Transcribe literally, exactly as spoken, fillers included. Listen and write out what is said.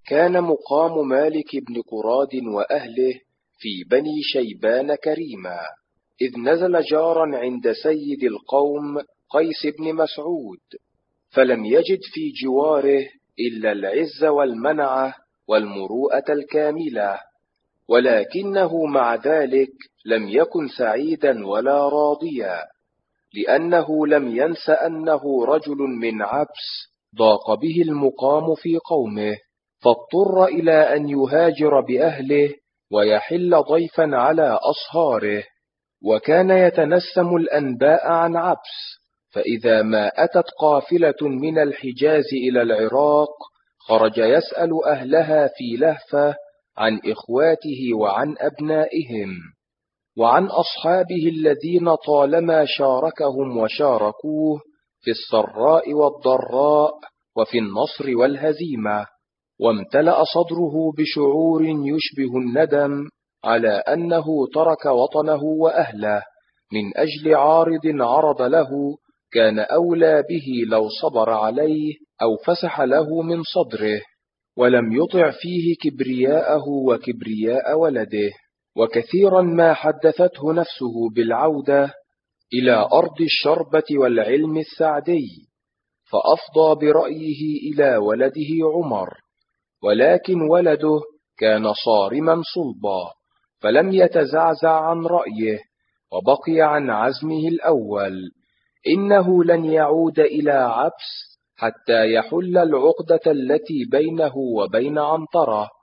كان مقام مالك بن قراد وأهله في بني شيبان كريما، إذ نزل جارا عند سيد القوم قيس بن مسعود، فلم يجد في جواره إلا العز والمنعة والمروءة الكاملة، ولكنه مع ذلك لم يكن سعيدا ولا راضيا، لأنه لم ينس أنه رجل من عبس ضاق به المقام في قومه، فاضطر إلى أن يهاجر بأهله ويحل ضيفا على أصهاره. وكان يتنسم الأنباء عن عبس، فإذا ما أتت قافلة من الحجاز إلى العراق خرج يسأل أهلها في لهفة عن إخواته وعن أبنائهم وعن أصحابه الذين طالما شاركهم وشاركوه في السراء والضراء وفي النصر والهزيمة، وامتلأ صدره بشعور يشبه الندم على أنه ترك وطنه وأهله من أجل عارض عرض له كان أولى به لو صبر عليه أو فسح له من صدره، ولم يطع فيه كبرياءه وكبرياء ولده. وكثيرا ما حدثته نفسه بالعودة إلى أرض الشربة والعلم السعدي، فأفضى برأيه إلى ولده عمر، ولكن ولده كان صارما صلبا، فلم يتزعزع عن رأيه، وبقي عن عزمه الأول، إنه لن يعود إلى عبس حتى يحل العقدة التي بينه وبين عنترة،